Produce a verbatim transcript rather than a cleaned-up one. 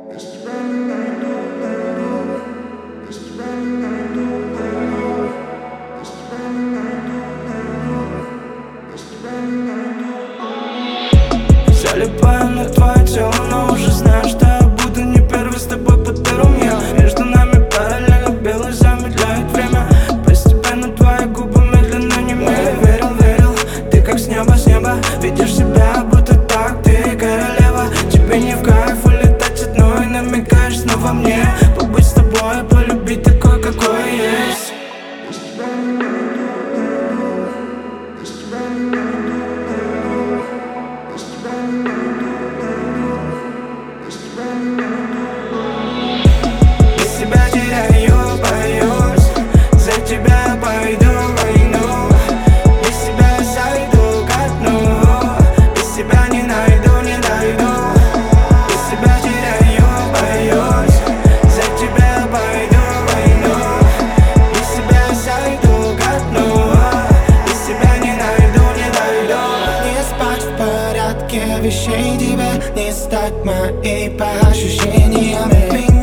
Залипаю на твое тело, но уже знаю, что я буду не первый с тобой по первым. Я между нами параллельно белый замедляет время. Постепенно твои губы медленно немели. Верил, верил, ты как с неба, с неба. Видишь себя, будто так, ты королева. Тебе не в кайф улетать одной, намекаешь снова мне побыть с тобой, полюбить такой, какой есть. Без тебя теряю, боюсь, за тебя я пойду войну. Без тебя я сойду ко дну, без тебя не найду, не дойду. Без тебя теряю, боюсь, за тебя я пойду войну. Без тебя я сойду ко дну, без тебя не найду, не дойду. Не спать в порядке вещей тебе, не стать моей по ощущениям.